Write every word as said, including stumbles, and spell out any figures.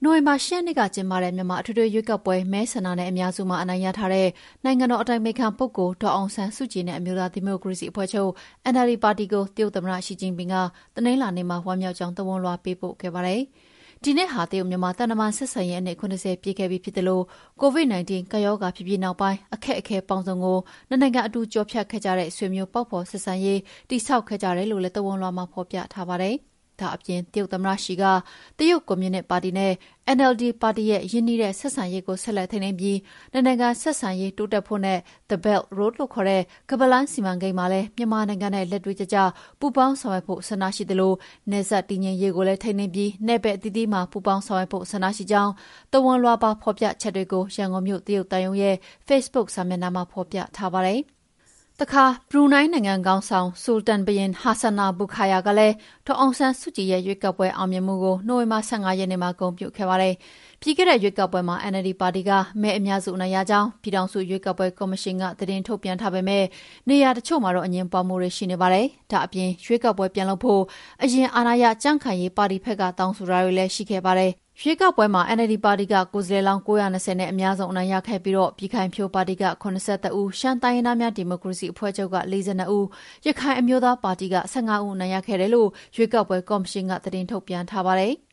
နိုဝင်ဘာရှစ်ရက်နေ့ကကျင်းပတဲ့မြန်မာအထွေထွေရွေးကောက်ပွဲမဲဆန္ဒနယ်အများစုမှာအနိုင်ရထားတဲ့နိုင်ငံတော်အတိုင်ပင်ခံပုဂ္ဂိုလ်ဒေါ်အောင်ဆန်းစုကြည်နဲ့အမျိုးသားဒီမိုကရေစီအဖွဲ့ချုပ် အန် အယ်လ် ဒီ ပါတီကိုတရုတ်သမ္မတရှီကျင်းပင်ကတနင်္လာနေ့မှာဝမ်းမြောက်ကြောင်းသဝဏ်လွှာပေးပို့ခဲ့ပါတယ်။ဒီနှစ်ဟာတရုတ်မြန်မာတန်တမန်ဆက်ဆံရေးအနှစ်၇၀ပြည့်ခဲ့ပြီဖြစ်တယ်လို့ကိုဗစ် ၁၉ ကပ်ရောဂါဖြစ်ပြီးနောက်ပိုင်းအခက်အခဲပေါင်းစုံကိုနှစ်နိုင်ငံအတူကျော်ဖြတ်ခဲ့ကြတဲ့ဆွေမျိုးပေါက်ဖော်ဆက်ဆံရေးတည်ဆောက်ခဲ့ကြတယ်လို့လည်းသဝဏ်လွှာမှာဖော်ပြထားပါတယ်။ဒါအပြင်တရုတ်သမ္မတရှီကတရုတ်ကွန်မြူနစ်ပါတီနဲ့ အန် အယ်လ် ဒီ ပါတီရဲ့ရင်းနှီးတဲ့ဆက်ဆံရေးကိုဆက်လက်ထိန်းသိမ်းပြီးနိုင်ငံဆက်ဆံရေးတိုးတက်ဖို့နဲ့ The Belt Road လို့ခေါ်တဲ့ခါးပတ်လမ်းစီမံကိန်းမှာလည်းမြန်မာနိုင်ငံနဲ့လက်တွေ့ကျကျပူးပေါင်းဆောင်ရွက်ဖို့ဆန္ဒရှိသလိုနယ်စပ်တည်ငြိမ်ရေးကိုလည်းထိန်းသိမ်းပြီးနယ်ပယ်အသီးသီးမှာပူးပေါင်းဆောင်ရွက်ဖို့ဆန္ဒရှိကြောင်းသဝဏ်လွှာပါဖော်ပြချက်တွေကိုရန်ကုန်မြို့တရုတ်သံရုံးရဲ့ Facebook စာမျက်နှာမှာဖော်ပြထားပါတယ်။တခါဘရူနိုင်းနိုင်ငံကောင်ဆောင်ဆူလ်တန်ဘုရင်ဟာဆန်နာဘူခါယာကလည်းဒေါ်အောင်ဆန်းစုကြည်ရဲ့ရွေးကောက်ပွဲအောင်မြင်မှုကိုနိုဝင်ဘာ၁၅ရက်နေ့မှာဂုဏ်ပြုခဲ့ပါတယ်။ပြီးခဲ့တဲ့ရွေးကောက်ပွဲမှာ အန် အယ်လ် ဒီ ပါတီကမဲအများစုအနိုင်ရကြောင်းပြည်ထောင်စုရွေးကောက်ပွဲကော်မရှင်ကသတင်းထုတ်ပြန်ထားပေမဲ့နေရာတချို့မှာတော့အငြင်းပွားမှုတွေရှိနေပါတယ်။ဒါအပြင်ရွေးကောက်ပွဲပြန်လုပ်ဖို့အရင်အာဏာရကြံ့ခိုင်ရေးပါတီဘက်ကတောင်းဆိုတာတွေလည်းရှိခဲ့ပါတယ်။ရွေးကောက်ပွဲမှာ အန် အယ်လ် ဒီ ပါတီကကိုယ်စားလှယ်လောင်း၉၂၀နဲ့အများဆုံးအနိုင်ရခဲ့ပြီးတော့ပြည်ခိုင်ဖြိုးပါတီက၇၁ဦးရှမ်းတိုင်းရင်းသားများဒီမိုကရေစီအဖွဲ့ချုပ်က၄၂ဦးရခိုင်အမျိုးသားပါတီက၁၅ဦးအနိုင်ရခဲ့တယ်လို့ရွေးကောက်ပွဲကော်မရှင်ကသတင်းထုတ်ပြန်ထားပါတယ်။